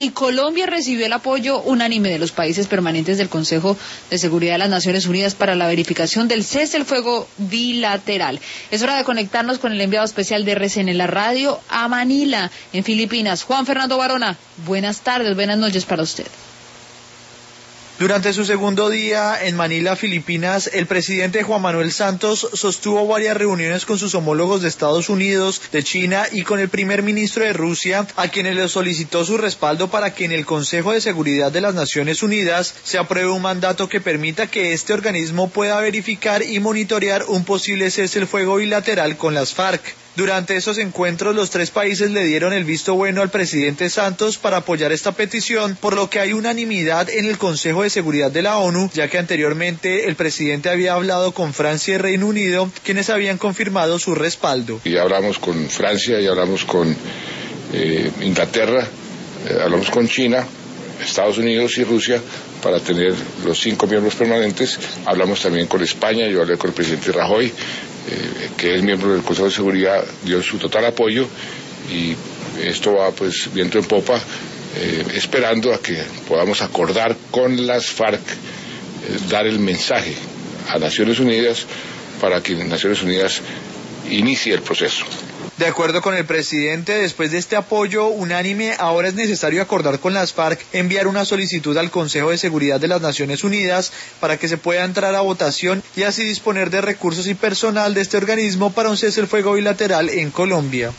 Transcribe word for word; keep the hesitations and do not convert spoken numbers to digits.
Y Colombia recibió el apoyo unánime de los países permanentes del Consejo de Seguridad de las Naciones Unidas para la verificación del cese el fuego bilateral. Es hora de conectarnos con el enviado especial de R C N en la radio a Manila, en Filipinas. Juan Fernando Barona, buenas tardes, buenas noches para usted. Durante su segundo día en Manila, Filipinas, el presidente Juan Manuel Santos sostuvo varias reuniones con sus homólogos de Estados Unidos, de China y con el primer ministro de Rusia, a quienes le solicitó su respaldo para que en el Consejo de Seguridad de las Naciones Unidas se apruebe un mandato que permita que este organismo pueda verificar y monitorear un posible cese el fuego bilateral con las FARC. Durante esos encuentros, los tres países le dieron el visto bueno al presidente Santos para apoyar esta petición, por lo que hay unanimidad en el Consejo de Seguridad de la ONU, ya que anteriormente el presidente había hablado con Francia y Reino Unido, quienes habían confirmado su respaldo. Y hablamos con Francia, y hablamos con eh, Inglaterra, eh, hablamos con China, Estados Unidos y Rusia para tener los cinco miembros permanentes. Hablamos también con España, yo hablé con el presidente Rajoy, eh, que es miembro del Consejo de Seguridad, dio su total apoyo y esto va pues viento en popa, eh, esperando a que podamos acordar con las FARC, eh, dar el mensaje a Naciones Unidas para que Naciones Unidas inicie el proceso. De acuerdo con el presidente, después de este apoyo unánime, ahora es necesario acordar con las FARC enviar una solicitud al Consejo de Seguridad de las Naciones Unidas para que se pueda entrar a votación y así disponer de recursos y personal de este organismo para un cese el fuego bilateral en Colombia.